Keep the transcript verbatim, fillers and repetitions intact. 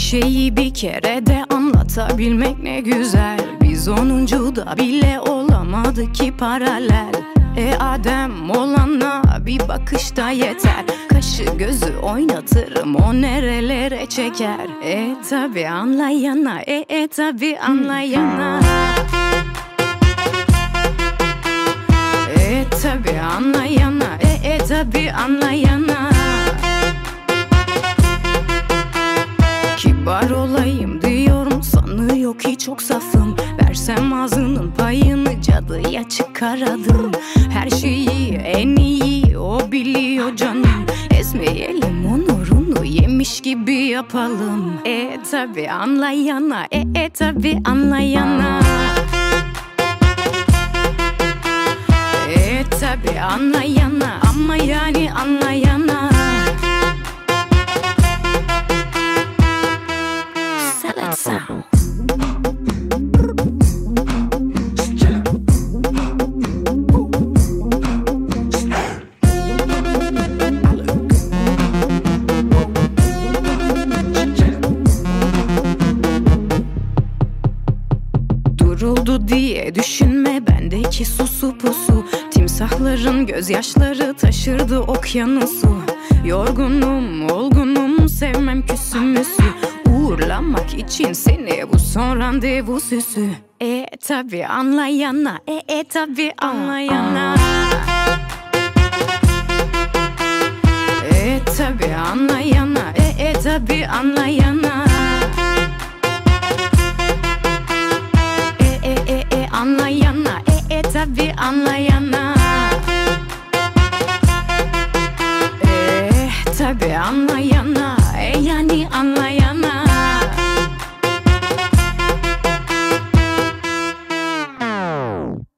şeyi bir kere de anlatabilmek ne güzel. Biz onuncuda bile olamadık ki paralel. E Adem olana bir bakışta yeter. Kaşı gözü oynatırım, o nerelere çeker. E tabi anlayana, e e tabi anlayana. E tabi anlayana, e e tabi anlayana. Kibar olayım diyorum, sanıyor ki çok safım. Versem ağzının payını cadıya çıkaradım. Her şeyi en iyi o biliyor canım. Ezmeyelim onurunu, yemiş gibi yapalım. E tabi anlayana, e e tabi anlayana. E tabi anlayana, ama yani anlayana. Salad sound. Duruldu diye düşünme bendeki susu pusu. Timsahların gözyaşları taşırdı okyanusu. Yorgunum, olgunum, sevmem küsümüsü. Uğurlamak için seni bu son randevu süsü. E tabi anlayana, e e tabi anlayana. E tabi anlayana, e e tabi anlayana. E e e e anlayana, e e tabi anlayana.